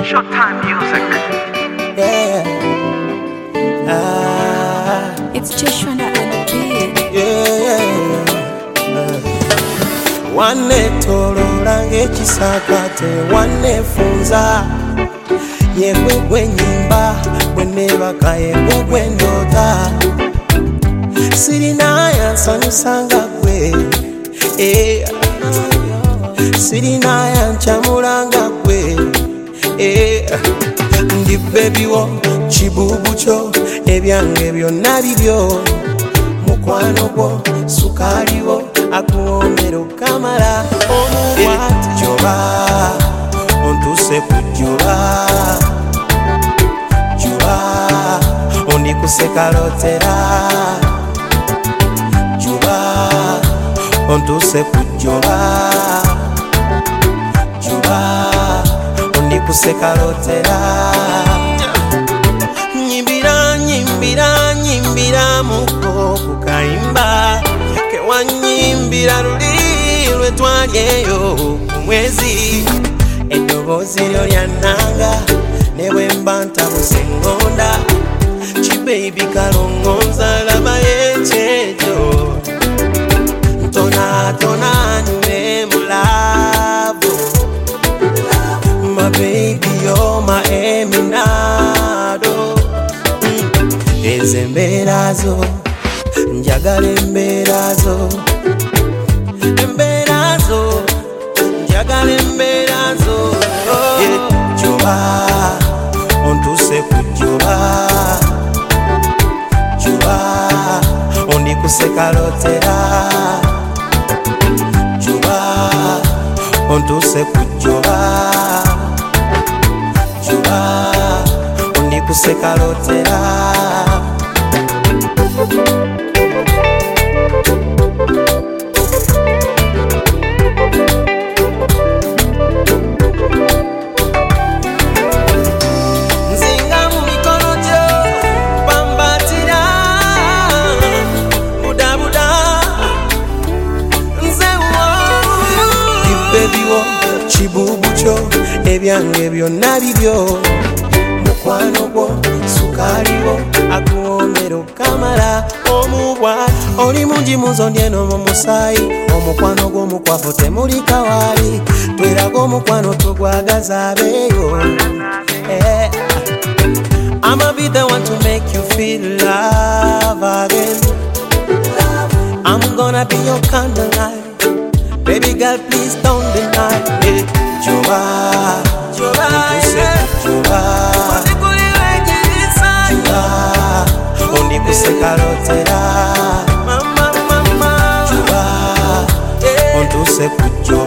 Showtime music. Yeah. It's Joshua on the beat. Yeah. Wanne tolola ng'ekisakate wanne funza yegwe gwenyimba bwenebaka yegwe gwendota sirina yansanyusanga gwe sirina yancamulanga gwe ndi bebiwo kibubu kyo ebyange byonna bibyo mukwano gwo sukaliwo akuwomera okamala omukwati joba ontuse kujoba joba ondikusekalotera joba ontuse kujoba joba ondikusekalotera nyimbira nyimbira nyimbira muko kukaimba kewanyimbira luli lwetwalyeyo ku mwezi eddoboozi lyo lyannanga ne bwe mba ntabuse ngonda kibebi kalongonza labayo ekyejo ntonatona nyume mulavu my baby you're my eminado ezo embeerazo njagala embeerazo embeerazo njagala embeerazo joba ontuse kujoba joba ondikusekalotera joba ontuse kujoba joba ondikusekalotera kibubu kyo ebyange byonna bibyo mukwano gwo sukaliwo akuwomera okamala omubwa oli mungi muzondyeno mu musaayi omukwano gw'omukwafu temulika waali tweraga omukwano tugwagaza abeeyo I'ma be the one to make you feel love again. I'm gonna be your candlelight. Baby girl, please don't deny it. Joba, Joba, Joba, Joba, ondikusekalotera, Mama, Joba, ontuse kujoba.